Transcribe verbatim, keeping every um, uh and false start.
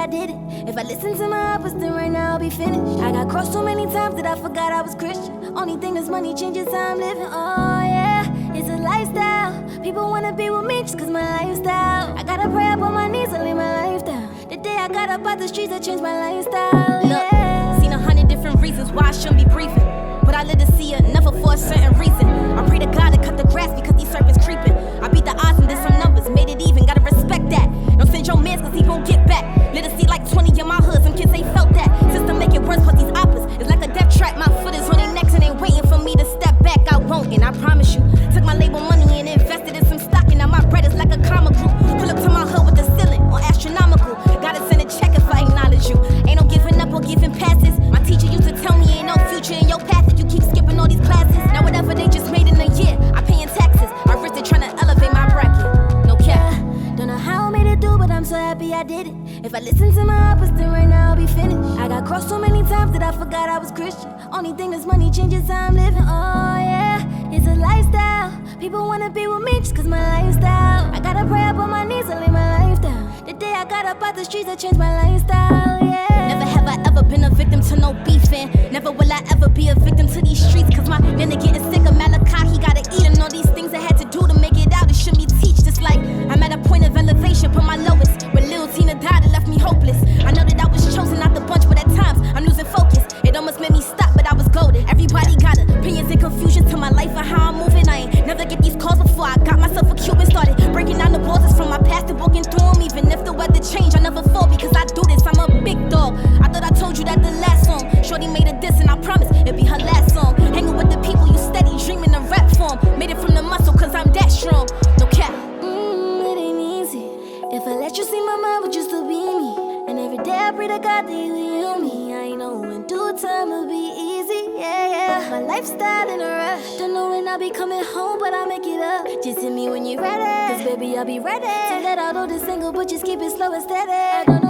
I did it. If I listen to my opposite, then right now I'll be finished. I got crossed so many times that I forgot I was Christian. Only thing that's money changes how I'm living. Oh yeah, it's a lifestyle. People wanna be with me just cause my lifestyle. I gotta pray up on my knees and lay my life down. The day I got up out the streets, I changed my lifestyle. Yeah. Look, seen a hundred different reasons why I shouldn't be breathing, but I live to see it, never for a certain reason. I pray to God to cut the grass because these serpents creeping. I beat the odds and did some numbers, made it even, gotta respect that. Don't send your mans cause he won't get back. Let us see like twenty in my hood, some kids ain't felt that. System make it worse, but these oppas it's like a death trap. My foot is on their necks and they waiting for me to step back. I won't, and I promise you. Took my label money and invested in some stock, and now my bread is like a comma group. Pull up to my hood with the ceiling on astronomical. Gotta send a check if I acknowledge you. Ain't no giving up or giving passes. My teacher used to tell me ain't no future in your path if you keep skipping all these classes. Now whatever they just made in a year, I pay in taxes. I risked it trying to elevate my bracket. No cap. Don't know how I made it through, but I'm so happy I did it. If I listen to my opposite, then right now I'll be finished. I got crossed so many times that I forgot I was Christian. Only thing that's money changes how I'm living. Oh yeah, it's a lifestyle. People wanna be with me just cause my lifestyle. I gotta pray up on my knees and lay my life down. The day I got up out the streets, I changed my lifestyle. Yeah. Never have I ever been a victim to no beefing. Never will I ever be a victim to these streets. Cause my nigga getting sick of Malachi, he gotta eat. And all these things I had to do to make it out, it should be teach. Just like I'm at a point of elevation, put my lowest. When Lil Tina died, it left me hopeless. I know that I was chosen out the bunch, but at times I'm losing focus. It almost made me stop, but I was golden. Everybody got opinions and confusion to my life and how I'm moving. I ain't never get these calls before I got myself a Cuban. Started breaking down the borders from my past and walking through them. Even if the weather change, I never fall because I do this. I'm a big dog. I thought I told you that the last song. Shorty made a diss and I promise it'll be her last song. Hanging with the people you steady dreaming of rap form. Made it from the muscle cause I'm that strong. No cap. Mmm, it ain't easy. If I let you see my mind, would you still be me? And every day I pray to God that you heal me. I know when due time will be easy, yeah, yeah. My lifestyle in a rush. Don't know when I'll be coming home, but I'll make it up. Just hit me when you're ready, cause baby I'll be ready to let out all this single, but just keep it slow and steady. I don't